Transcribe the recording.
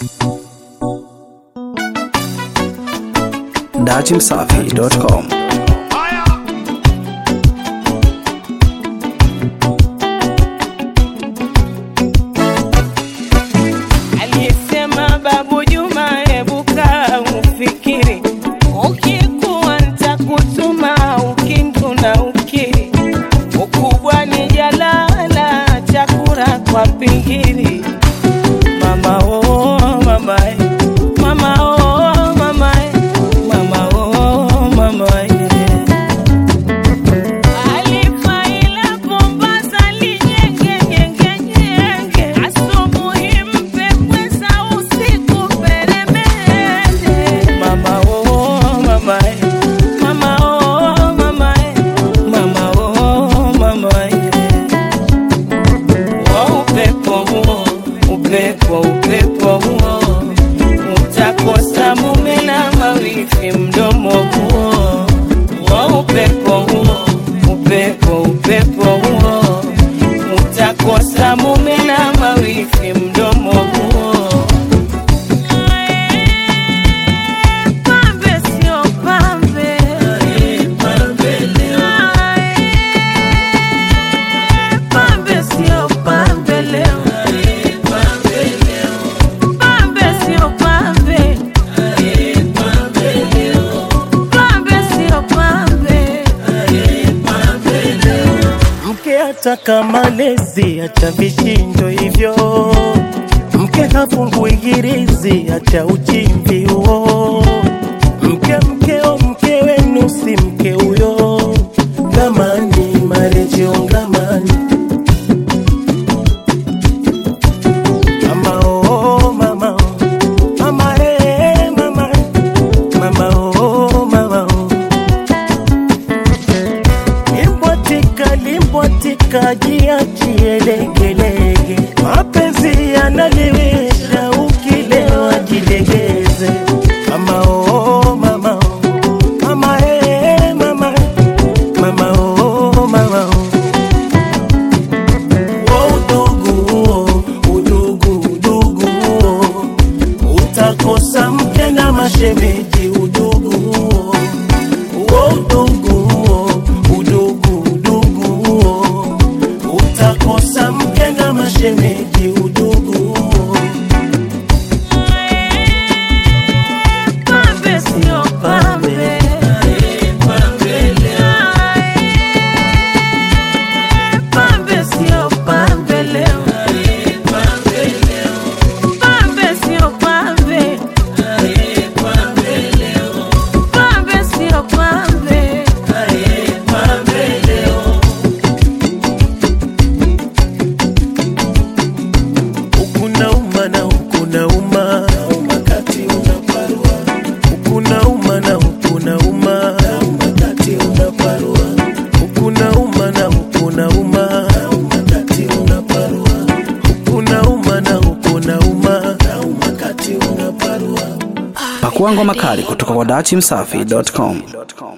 dachimsafi.com. Alisema Babu Juma, hebu kaa ufikiri, ukikuwa nitakutuma ukinduna ukiri, ukubwa ni jalala, chakula kwa pingiri. Mama oh mama, mama oh mama, mama oh mama. Alifaila Mombasa linyenge nyenge nyenge, asubuhi mpe pesa, usiku peremende. Mama oh mama, mama oh mama, mama oh mama. Upepo huo utakosa mume na mawifi mdomo huo. Upepo huo utakosa mume na mawifi mdomo huo. Pambe sio pambe, pambe sio pambe leo. Ataka malezi, acha vishindo hivyo. Mke hafungui girizi, acha uchimvi huo. Mkeo mke wenu si mke huyo. Ngamani marejeo ngamani. Mama oh mama oh, mama mama, mama oh mama oh. Limbwatika jiachie legelege, mapenzi yanaliwisha, ukilewa jilegeze. Mama oh mama oh, mama mama, mama oh mama oh. Udugu utakosa mke na mashemeji. Udugu utakosa mke na mashemeji. Udugu pambe sio pambe, pambe sio pambe leo. Pambe sio pambe, pambe sio pambe. Ukunauma na ukunauma, kati unaparua. Ukunauma na ukunauma, kati unaparua. Ukunauma na ukunauma, kati unaparua. Ukunauma na ukunauma, kati unaparua. Pakua ngoma kali kutoka kwa dachimsafi.com.